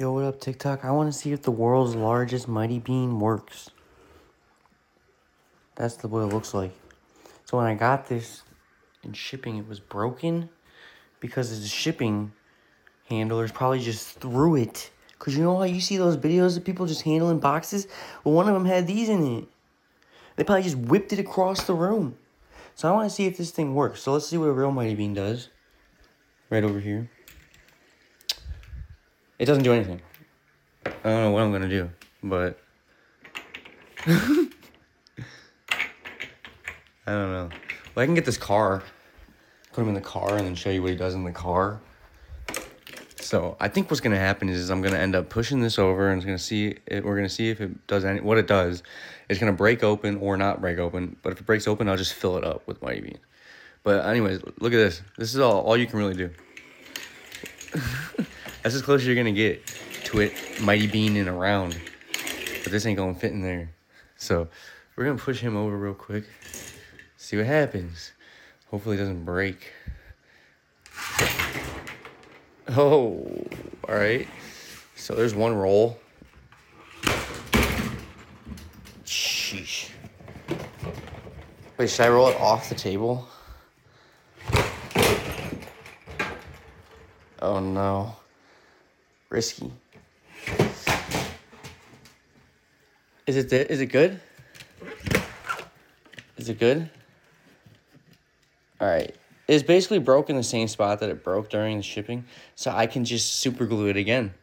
Yo, what up, TikTok? I want to see if the world's largest Mighty Bean works. That's the way it looks like. So when I got this in shipping, it was broken because the shipping handlers probably just threw it. Because you know how you see those videos of people just handling boxes? Well, one of them had these in it. They probably just whipped it across the room. So I want to see if this thing works. So let's see what a real Mighty Bean does. Right over here. It doesn't do anything. I don't know what I'm going to do, but I don't know. Well, I can get this car, put him in the car, and then show you what he does in the car. So I think what's going to happen is I'm going to end up pushing this over, and we're going to see if it does what it does. It's going to break open or not break open, but if it breaks open, I'll just fill it up with Mighty Beans. But anyways, look at this. This is all you can really do. That's as close as you're going to get to it Mighty Bean in a round. But this ain't going to fit in there. So we're going to push him over real quick. See what happens. Hopefully it doesn't break. Oh, all right. So there's one roll. Sheesh. Wait, should I roll it off the table? Oh no. Risky. Is it good? Is it good? All right. It's basically broke in the same spot that it broke during the shipping, so I can just super glue it again.